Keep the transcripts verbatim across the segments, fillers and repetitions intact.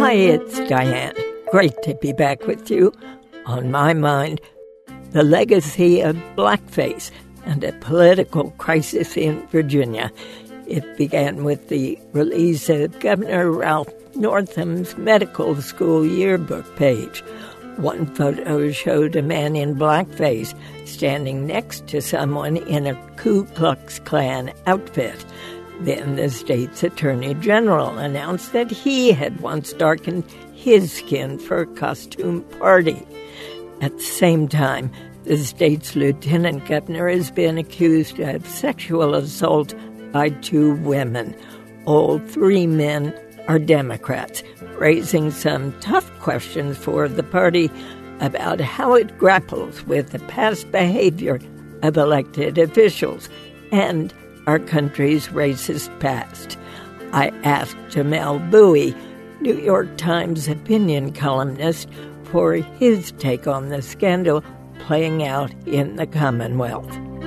Hi, it's Diane. Great to be back with you. On my mind, the legacy of blackface and a political crisis in Virginia. It began with the release of Governor Ralph Northam's medical school yearbook page. One photo showed a man in blackface standing next to someone in a Ku Klux Klan outfit. Then the state's attorney general announced that he had once darkened his skin for a costume party. At the same time, the state's lieutenant governor has been accused of sexual assault by two women. All three men are Democrats, raising some tough questions for the party about how it grapples with the past behavior of elected officials and our country's racist past. I asked Jamelle Bouie, New York Times opinion columnist, for his take on the scandal playing out in the Commonwealth.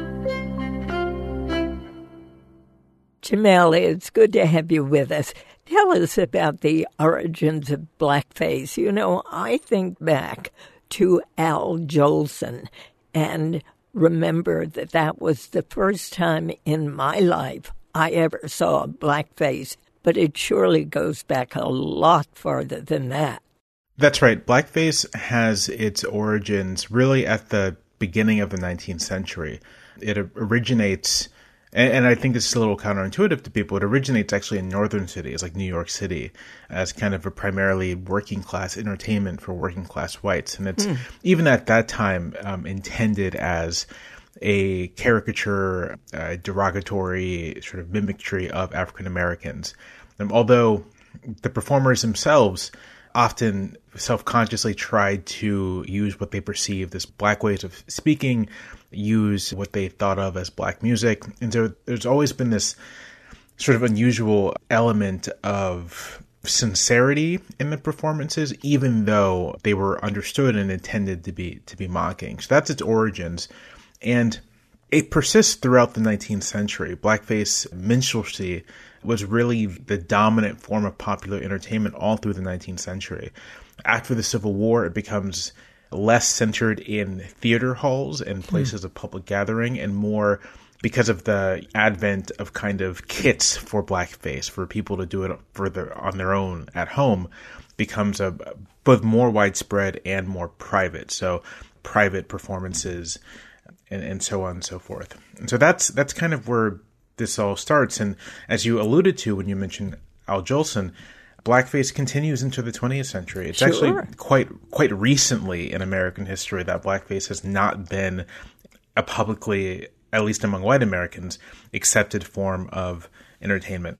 Jamelle, it's good to have you with us. Tell us about the origins of blackface. You know, I think back to Al Jolson and remember that that was the first time in my life I ever saw blackface, but it surely goes back a lot farther than that. That's right. Blackface has its origins really at the beginning of the nineteenth century. It originates, and I think this is a little counterintuitive to people, it originates actually in northern cities like New York City as kind of a primarily working class entertainment for working class whites. And it's mm. even at that time um, intended as a caricature, uh, derogatory sort of mimicry of African Americans. Um, although the performers themselves often self-consciously tried to use what they perceived as black ways of speaking, use what they thought of as black music. And so there's always been this sort of unusual element of sincerity in the performances, even though they were understood and intended to be to be mocking. So that's its origins. And it persists throughout the nineteenth century. Blackface minstrelsy was really the dominant form of popular entertainment all through the nineteenth century. After the Civil War, it becomes less centered in theater halls and places mm. of public gathering and more because of the advent of kind of kits for blackface, for people to do it for their, on their own at home, becomes a both more widespread and more private. So private performances and, and so on and so forth. And so that's that's kind of where this all starts. And as you alluded to when you mentioned Al Jolson, blackface continues into the twentieth century. It's sure. actually quite quite recently in American history that blackface has not been a publicly, at least among white Americans, accepted form of entertainment.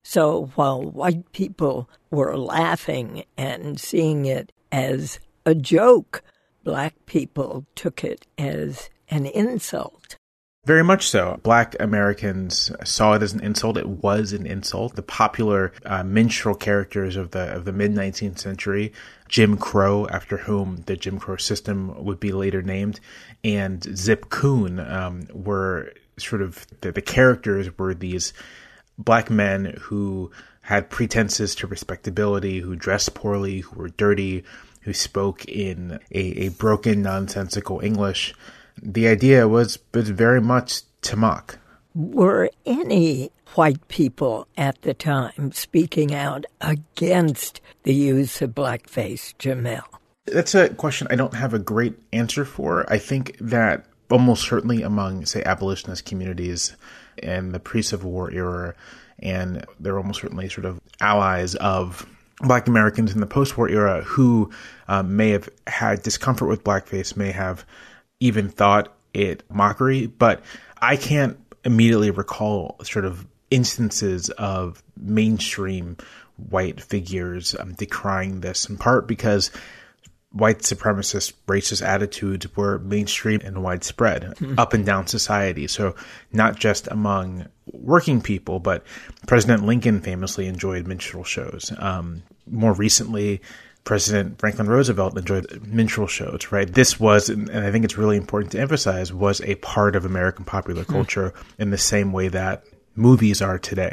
So while white people were laughing and seeing it as a joke, black people took it as an insult. Very much so. Black Americans saw it as an insult. It was an insult. The popular uh, minstrel characters of the of the mid-nineteenth century, Jim Crow, after whom the Jim Crow system would be later named, and Zip Coon um, were sort of, the, the characters were these black men who had pretenses to respectability, who dressed poorly, who were dirty, who spoke in a, a broken, nonsensical English. The idea was, was very much to mock. Were any white people at the time speaking out against the use of blackface, Jamelle? That's a question I don't have a great answer for. I think that almost certainly among, say, abolitionist communities in the pre-Civil War era, and they're almost certainly sort of allies of Black Americans in the post-war era who um, may have had discomfort with blackface, may have even thought it mockery, but I can't immediately recall sort of instances of mainstream white figures um, decrying this, in part because white supremacist racist attitudes were mainstream and widespread mm-hmm. up and down society. So not just among working people, but President Lincoln famously enjoyed minstrel shows. Um, more recently, President Franklin Roosevelt enjoyed minstrel shows, right? This was, and I think it's really important to emphasize, was a part of American popular culture mm. in the same way that movies are today.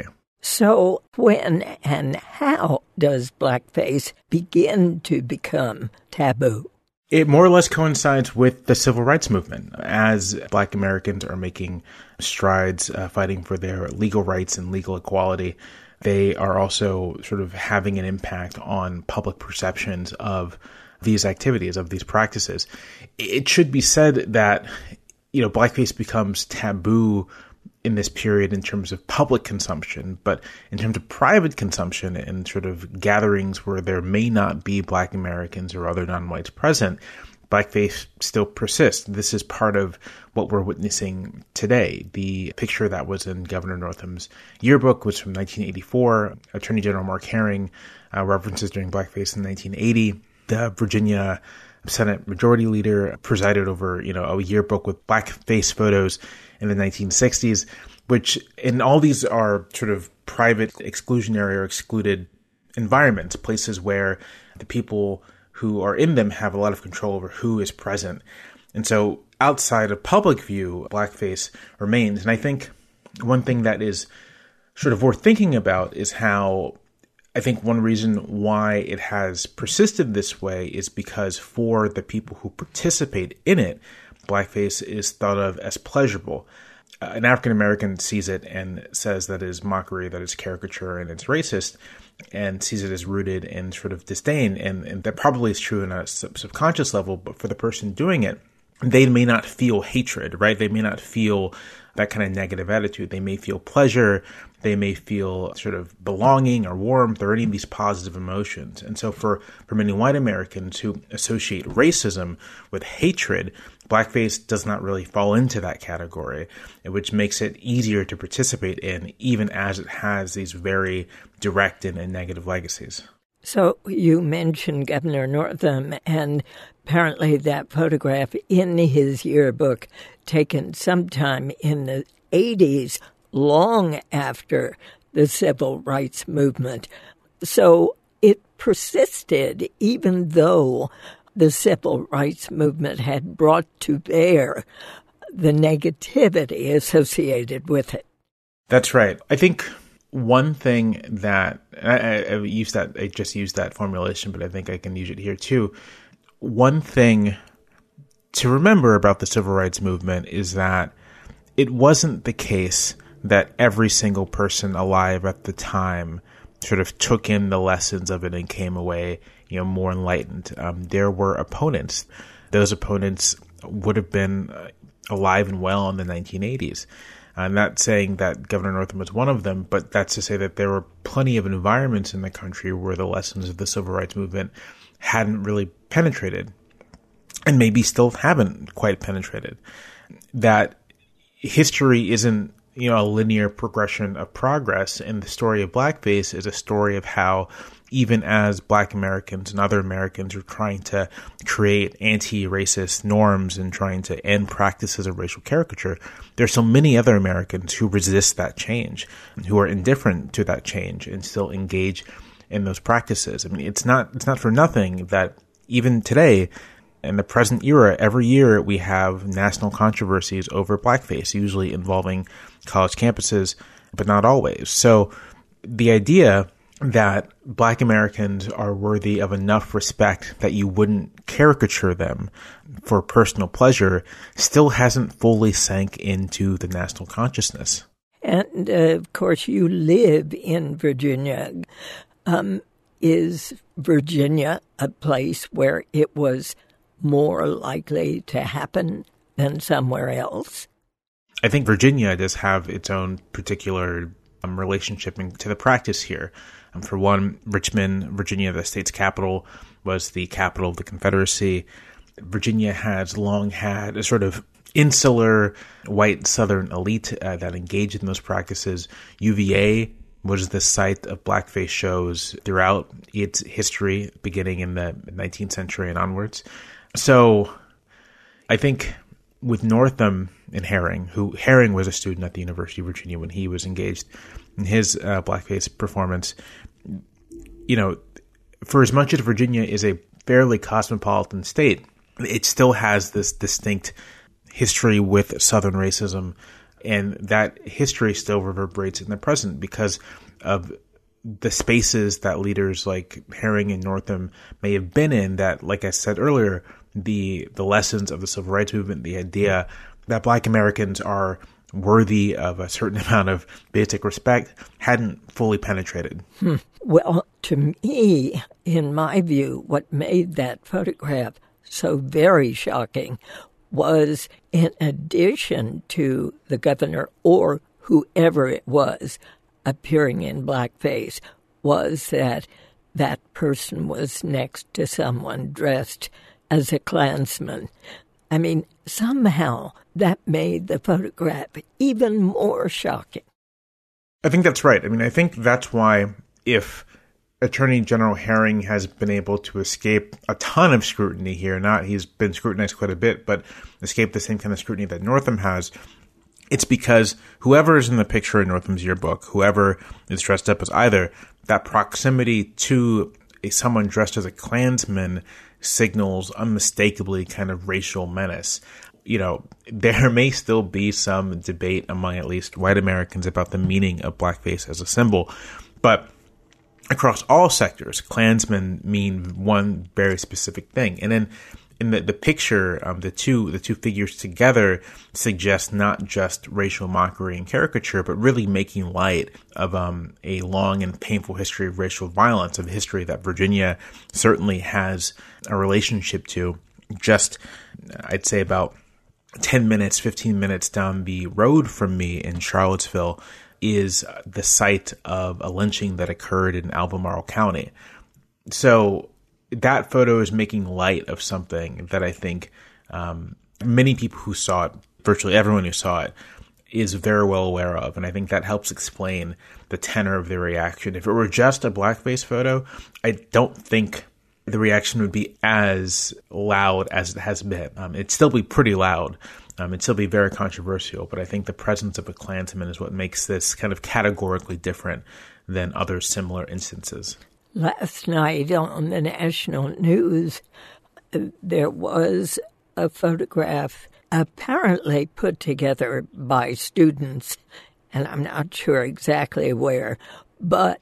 So when and how does blackface begin to become taboo? It more or less coincides with the civil rights movement. As Black Americans are making strides uh, fighting for their legal rights and legal equality, they are also sort of having an impact on public perceptions of these activities, of these practices. It should be said that, you know, blackface becomes taboo in this period in terms of public consumption, but in terms of private consumption and sort of gatherings where there may not be Black Americans or other non-whites present, blackface still persists. This is part of what we're witnessing today. The picture that was in Governor Northam's yearbook was from nineteen eighty-four. Attorney General Mark Herring uh, references during blackface in nineteen eighty. The Virginia Senate Majority Leader presided over, you know, a yearbook with blackface photos in the nineteen sixties, which, and all these are sort of private, exclusionary or excluded environments, places where the people who are in them have a lot of control over who is present. And so outside of public view, blackface remains. And I think one thing that is sort of worth thinking about is how I think one reason why it has persisted this way is because for the people who participate in it, blackface is thought of as pleasurable. Uh, an African American sees it and says that it is mockery, that it's caricature, and it's racist, and sees it as rooted in sort of disdain. And, and that probably is true on a sub- subconscious level, but for the person doing it, they may not feel hatred, right? They may not feel that kind of negative attitude. They may feel pleasure. They may feel sort of belonging or warmth or any of these positive emotions. And so for, for many white Americans who associate racism with hatred, blackface does not really fall into that category, which makes it easier to participate in, even as it has these very direct and, and negative legacies. So you mentioned Governor Northam, and apparently that photograph in his yearbook, taken sometime in the eighties, long after the civil rights movement. So it persisted even though the civil rights movement had brought to bear the negativity associated with it. That's right. I think one thing that I, I used that I just used that formulation, but I think I can use it here too. One thing to remember about the civil rights movement is that it wasn't the case that every single person alive at the time sort of took in the lessons of it and came away, you know, more enlightened. Um, there were opponents. Those opponents would have been alive and well in the nineteen eighties. I'm not saying that Governor Northam was one of them, but that's to say that there were plenty of environments in the country where the lessons of the civil rights movement hadn't really penetrated, and maybe still haven't quite penetrated. That history isn't, you know, a linear progression of progress, and the story of blackface is a story of how even as Black Americans and other Americans are trying to create anti-racist norms and trying to end practices of racial caricature, there's so many other Americans who resist that change, who are indifferent to that change and still engage in those practices. I mean, it's not it's not for nothing that even today, in the present era, every year we have national controversies over blackface, usually involving college campuses, but not always. So the idea that Black Americans are worthy of enough respect that you wouldn't caricature them for personal pleasure still hasn't fully sank into the national consciousness. And, uh, of course, you live in Virginia. Um, is Virginia a place where it was more likely to happen than somewhere else? I think Virginia does have its own particular um, relationship in, to the practice here. Um, for one, Richmond, Virginia, the state's capital, was the capital of the Confederacy. Virginia has long had a sort of insular white Southern elite uh, that engaged in those practices. U V A was the site of blackface shows throughout its history, beginning in the nineteenth century and onwards. So I think with Northam and Herring, who Herring was a student at the University of Virginia when he was engaged in his uh, blackface performance, you know, for as much as Virginia is a fairly cosmopolitan state, it still has this distinct history with Southern racism And that history still reverberates in the present because of the spaces that leaders like Herring and Northam may have been in that, like I said earlier, the the lessons of the Civil Rights Movement, the idea that Black Americans are worthy of a certain amount of basic respect, hadn't fully penetrated. Hmm. Well, to me, in my view, what made that photograph so very shocking was, in addition to the governor or whoever it was appearing in blackface, was that that person was next to someone dressed as a Klansman. I mean, somehow that made the photograph even more shocking. I think that's right. I mean, I think that's why if Attorney General Herring has been able to escape a ton of scrutiny here, not he's been scrutinized quite a bit, but escape the same kind of scrutiny that Northam has, it's because whoever is in the picture in Northam's yearbook, whoever is dressed up as either, that proximity to a, someone dressed as a Klansman signals unmistakably kind of racial menace. You know, there may still be some debate among at least white Americans about the meaning of blackface as a symbol, but across all sectors, Klansmen mean one very specific thing. And then in the, the picture, um, the two the two figures together suggest not just racial mockery and caricature, but really making light of um, a long and painful history of racial violence, of history that Virginia certainly has a relationship to. Just, I'd say about ten minutes, fifteen minutes down the road from me in Charlottesville is the site of a lynching that occurred in Albemarle County. So that photo is making light of something that I think um, many people who saw it, virtually everyone who saw it, is very well aware of. And I think that helps explain the tenor of the reaction. If it were just a blackface photo, I don't think the reaction would be as loud as it has been. Um, it'd still be pretty loud. Um, it'd still be very controversial. But I think the presence of a Klansman is what makes this kind of categorically different than other similar instances. Last night on the national news, there was a photograph apparently put together by students, and I'm not sure exactly where, but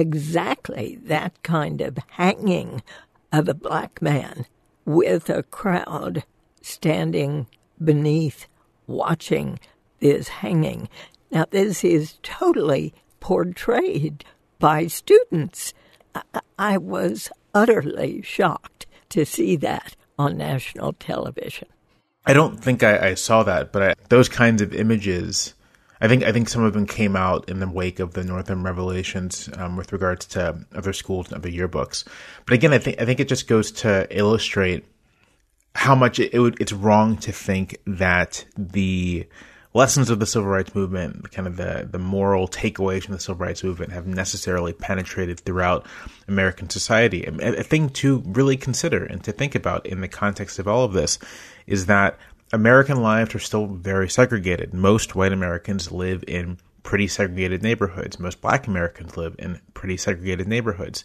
exactly that kind of hanging of a black man with a crowd standing beneath watching this hanging. Now, this is totally portrayed by students. I, I was utterly shocked to see that on national television. I don't think I, I saw that, but I, those kinds of images, I think I think some of them came out in the wake of the Northam revelations um, with regards to other schools and other yearbooks. But again, I think I think it just goes to illustrate how much it, it would, it's wrong to think that the lessons of the Civil Rights Movement, kind of the, the moral takeaways from the Civil Rights Movement, have necessarily penetrated throughout American society. A, a thing to really consider and to think about in the context of all of this is that American lives are still very segregated. Most white Americans live in pretty segregated neighborhoods. Most black Americans live in pretty segregated neighborhoods.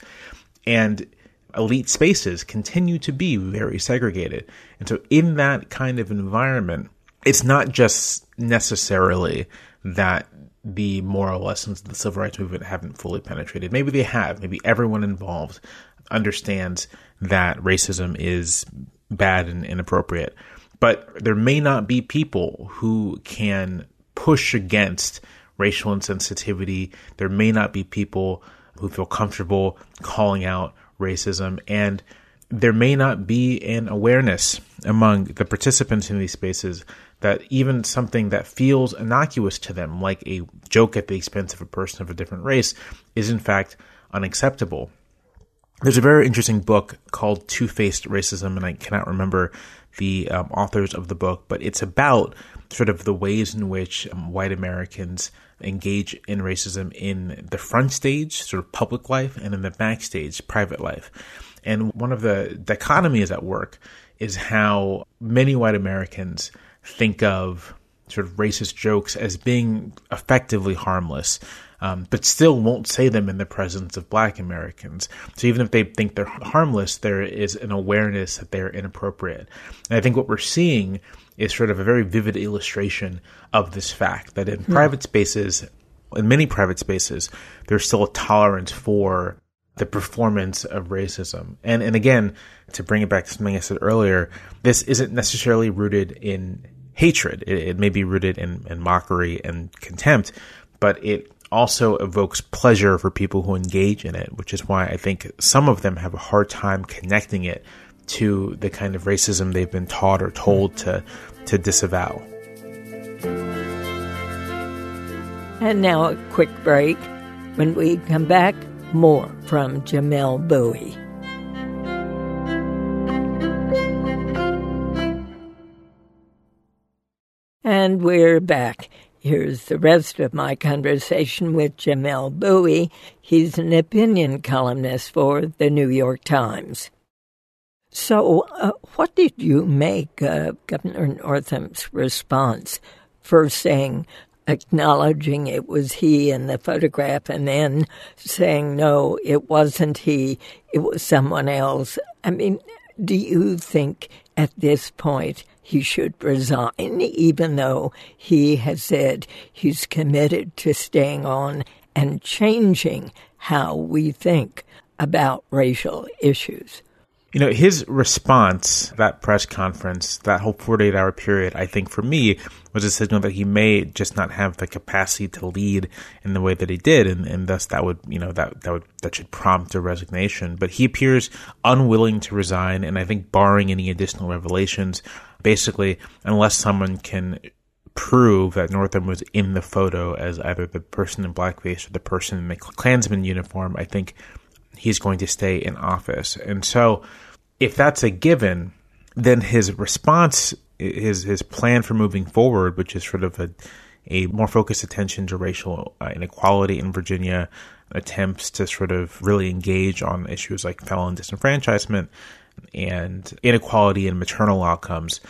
And elite spaces continue to be very segregated. And so in that kind of environment, it's not just necessarily that the moral lessons of the Civil Rights Movement haven't fully penetrated. Maybe they have. Maybe everyone involved understands that racism is bad and inappropriate. But there may not be people who can push against racial insensitivity. There may not be people who feel comfortable calling out racism, and there may not be an awareness among the participants in these spaces that even something that feels innocuous to them, like a joke at the expense of a person of a different race, is in fact unacceptable. There's a very interesting book called Two-Faced Racism, and I cannot remember the um, authors of the book, but it's about sort of the ways in which um, white Americans engage in racism in the front stage, sort of public life, and in the backstage, private life. And one of the dichotomies at work is how many white Americans think of sort of racist jokes as being effectively harmless, um, but still won't say them in the presence of Black Americans. So even if they think they're harmless, there is an awareness that they're inappropriate. And I think what we're seeing is sort of a very vivid illustration of this fact, that in mm. private spaces, in many private spaces, there's still a tolerance for the performance of racism. And and again, to bring it back to something I said earlier, this isn't necessarily rooted in hatred. It, it may be rooted in, in mockery and contempt, but it also evokes pleasure for people who engage in it, which is why I think some of them have a hard time connecting it to the kind of racism they've been taught or told to, to disavow. And now a quick break. When we come back, more from Jamelle Bouie. And we're back. Here's the rest of my conversation with Jamelle Bouie. He's an opinion columnist for the New York Times. So uh, what did you make of Governor Northam's response? First saying, acknowledging it was he in the photograph, and then saying, no, it wasn't he, it was someone else. I mean, do you think at this point he should resign, even though he has said he's committed to staying on and changing how we think about racial issues? You know, his response, that press conference, that whole forty-eight hour period, I think for me was a signal that he may just not have the capacity to lead in the way that he did. And, and thus that would, you know, that, that would, that should prompt a resignation. But he appears unwilling to resign. And I think barring any additional revelations, basically, unless someone can prove that Northam was in the photo as either the person in blackface or the person in the Klansman uniform, I think he's going to stay in office. And so if that's a given, then his response, his his plan for moving forward, which is sort of a, a more focused attention to racial uh, inequality in Virginia, attempts to sort of really engage on issues like felon disenfranchisement and inequality in maternal outcomes,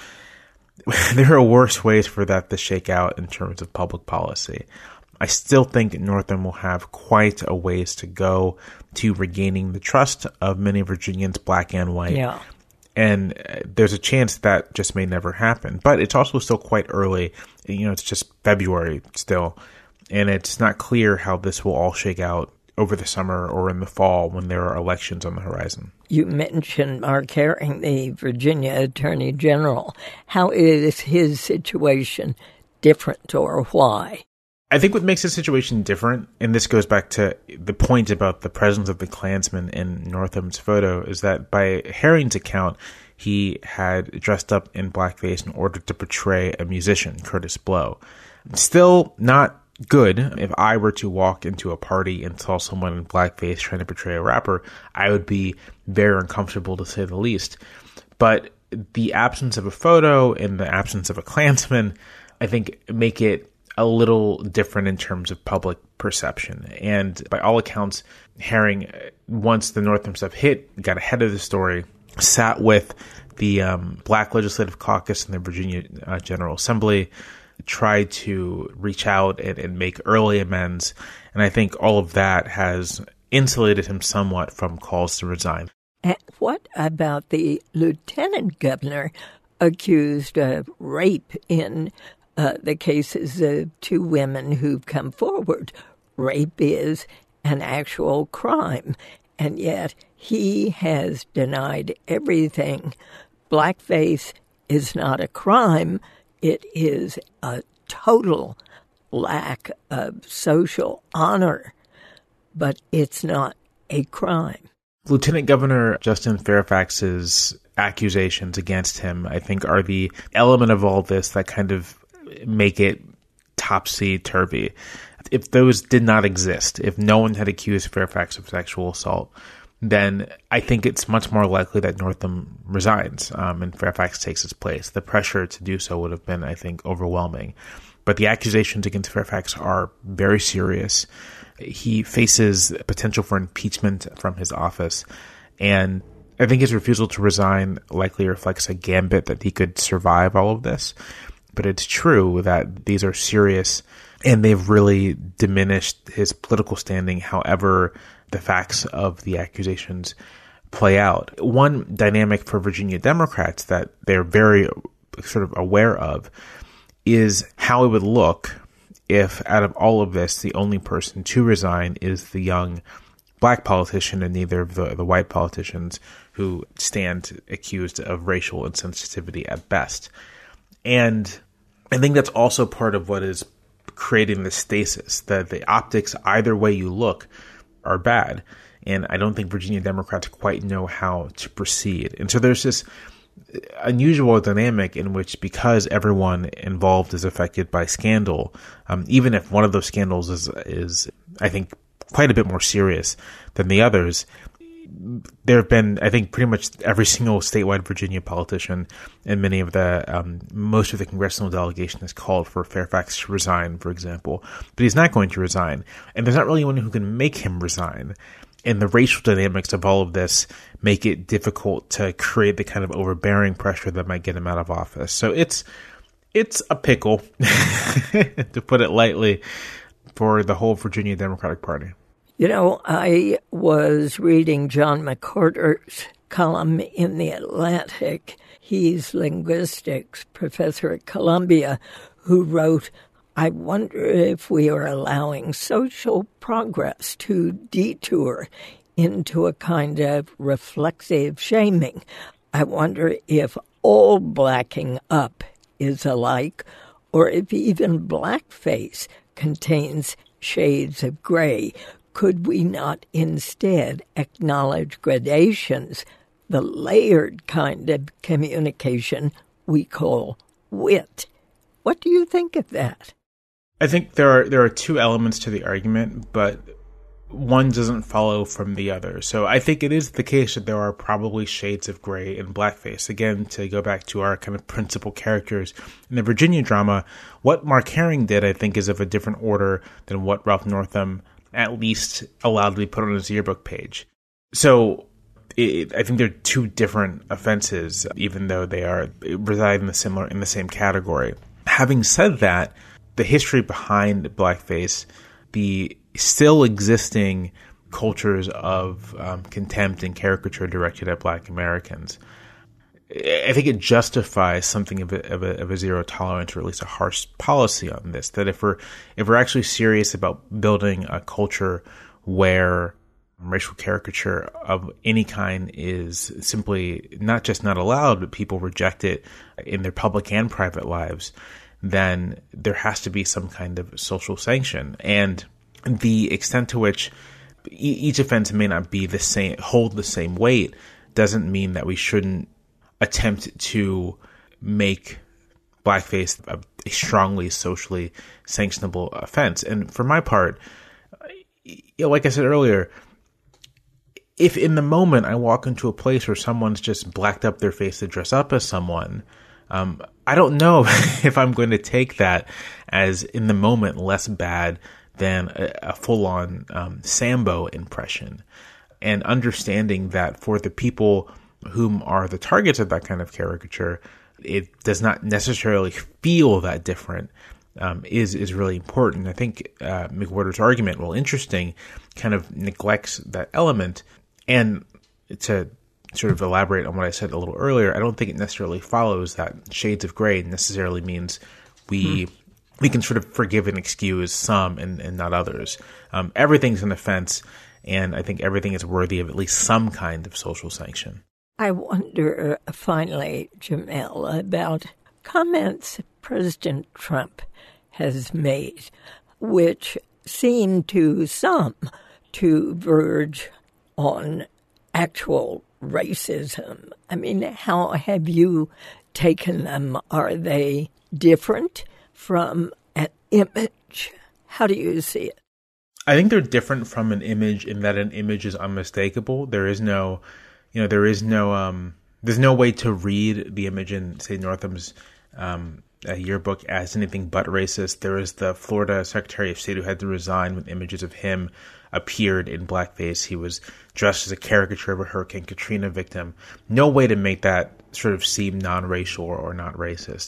there are worse ways for that to shake out in terms of public policy. I still think Northam will have quite a ways to go to regaining the trust of many Virginians, black and white. Yeah. And there's a chance that just may never happen. But it's also still quite early. You know, it's just February still. And it's not clear how this will all shake out over the summer or in the fall when there are elections on the horizon. You mentioned Mark Herring, the Virginia Attorney General. How is his situation different, or why? I think what makes the situation different, and this goes back to the point about the presence of the Klansman in Northam's photo, is that by Herring's account, he had dressed up in blackface in order to portray a musician, Curtis Blow. Still not good. If I were to walk into a party and saw someone in blackface trying to portray a rapper, I would be very uncomfortable, to say the least. But the absence of a photo and the absence of a Klansman, I think, make it a little different in terms of public perception. And by all accounts, Herring, once the Northam stuff hit, got ahead of the story, sat with the um, Black Legislative Caucus in the Virginia uh, General Assembly, tried to reach out and, and make early amends. And I think all of that has insulated him somewhat from calls to resign. And what about the lieutenant governor accused of rape in Uh, the cases of two women who've come forward? Rape is an actual crime, and yet he has denied everything. Blackface is not a crime. It is a total lack of social honor, but it's not a crime. Lieutenant Governor Justin Fairfax's accusations against him, I think, are the element of all this that kind of make it topsy-turvy. If those did not exist, if no one had accused Fairfax of sexual assault, then I think it's much more likely that Northam resigns um, and Fairfax takes his place. The pressure to do so would have been, I think, overwhelming. But the accusations against Fairfax are very serious. He faces potential for impeachment from his office, and I think his refusal to resign likely reflects a gambit that he could survive all of this. but it's true that these are serious and they've really diminished his political standing, however the facts of the accusations play out. One dynamic for Virginia Democrats that they're very sort of aware of is how it would look if out of all of this, the only person to resign is the young black politician and neither of the, the white politicians who stand accused of racial insensitivity at best. And I think that's also part of what is creating the stasis, that the optics, either way you look, are bad. And I don't think Virginia Democrats quite know how to proceed. And so there's this unusual dynamic in which, because everyone involved is affected by scandal, um, even if one of those scandals is, is, I think, quite a bit more serious than the others, there have been, I think, pretty much every single statewide Virginia politician and many of the, um, most of the congressional delegation has called for Fairfax to resign, for example. But he's not going to resign. And there's not really anyone who can make him resign. And the racial dynamics of all of this make it difficult to create the kind of overbearing pressure that might get him out of office. So it's it's a pickle, to put it lightly, for the whole Virginia Democratic Party. You know, I was reading John McWhorter's column in The Atlantic. He's linguistics professor at Columbia, who wrote, I wonder if we are allowing social progress to detour into a kind of reflexive shaming. I wonder if all blacking up is alike, or if even blackface contains shades of gray. Could we not instead acknowledge gradations, the layered kind of communication we call wit? What do you think of that? I think there are there are two elements to the argument, but one doesn't follow from the other. So I think it is the case that there are probably shades of gray in blackface. Again, to go back to our kind of principal characters in the Virginia drama, what Mark Herring did, I think, is of a different order than what Ralph Northam at least allowed to be put on his yearbook page. So it, I think they're two different offenses, even though they are reside in the similar in the same category. Having said that, the history behind blackface, the still existing cultures of um, contempt and caricature directed at Black Americans, I think it justifies something of a, of a, of a zero tolerance, or at least a harsh policy on this. That if we're if we're actually serious about building a culture where racial caricature of any kind is simply not just not allowed, but people reject it in their public and private lives, then there has to be some kind of social sanction. And the extent to which each offense may not be the same, hold the same weight, doesn't mean that we shouldn't attempt to make blackface a, a strongly socially sanctionable offense. And for my part, you know, like I said earlier, if in the moment I walk into a place where someone's just blacked up their face to dress up as someone, um, I don't know if I'm going to take that as in the moment less bad than a, a full-on um, Sambo impression. And understanding that for the people whom are the targets of that kind of caricature, it does not necessarily feel that different, um, is is really important. I think uh, McWhorter's argument, while interesting, kind of neglects that element. And to sort of elaborate on what I said a little earlier, I don't think it necessarily follows that shades of gray necessarily means we hmm. we can sort of forgive and excuse some and, and not others. Um, everything's an offense, and I think everything is worthy of at least some kind of social sanction. I wonder, uh, finally, Jamelle, about comments President Trump has made, which seem to some to verge on actual racism. I mean, how have you taken them? Are they different from an image? How do you see it? I think they're different from an image in that an image is unmistakable. There is no, you know, there is no, um, there's no way to read the image in, say, Northam's um, uh, yearbook as anything but racist. There is the Florida Secretary of State who had to resign when images of him appeared in blackface. He was dressed as a caricature of a Hurricane Katrina victim. No way to make that sort of seem non-racial or, or not racist.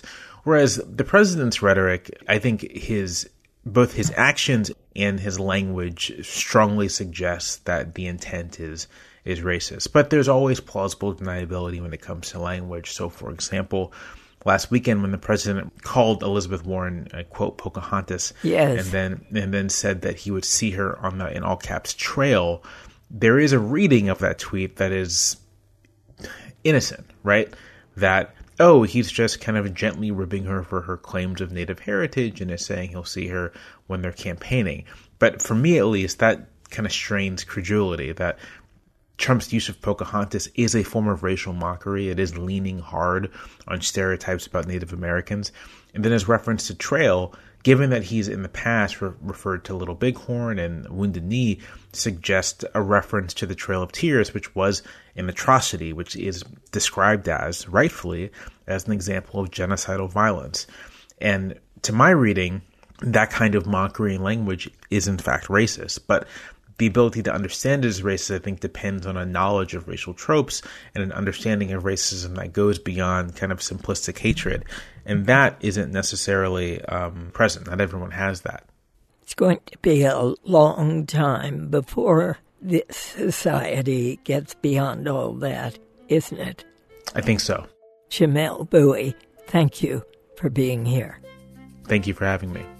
Whereas the president's rhetoric, I think his both his actions and his language strongly suggests that the intent is is racist. But there's always plausible deniability when it comes to language. So, for example, last weekend when the president called Elizabeth Warren, uh, quote, Pocahontas, yes. and then and then said that he would see her on the, in all caps, trail, there is a reading of that tweet that is innocent, right? That, oh, he's just kind of gently ribbing her for her claims of Native heritage and is saying he'll see her when they're campaigning. But for me, at least, that kind of strains credulity, that Trump's use of Pocahontas is a form of racial mockery. It is leaning hard on stereotypes about Native Americans. And then his reference to trail, given that he's in the past re- referred to Little Bighorn and Wounded Knee, suggests a reference to the Trail of Tears, which was an atrocity, which is described as, rightfully, as an example of genocidal violence. And to my reading, that kind of mockery and language is in fact racist. But the ability to understand it as racist, I think, depends on a knowledge of racial tropes and an understanding of racism that goes beyond kind of simplistic hatred. And that isn't necessarily um, present. Not everyone has that. It's going to be a long time before this society gets beyond all that, isn't it? I think so. Jamelle Bouie, thank you for being here. Thank you for having me.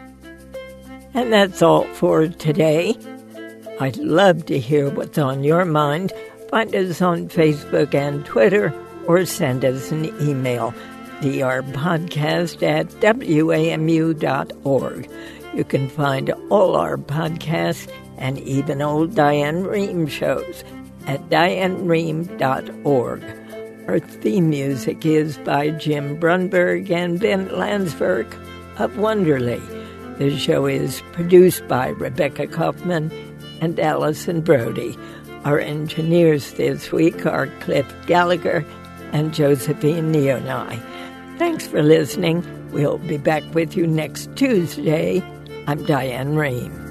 And that's all for today. I'd love to hear what's on your mind. Find us on Facebook and Twitter or send us an email, d r podcast at w a m u dot org. You can find all our podcasts and even old Diane Rehm shows at diane rehm dot org. Our theme music is by Jim Brunberg and Ben Landsberg of Wonderly. The show is produced by Rebecca Kaufman and Allison Brody. Our engineers this week are Cliff Gallagher and Josephine Neonai. Thanks for listening. We'll be back with you next Tuesday. I'm Diane Rehm.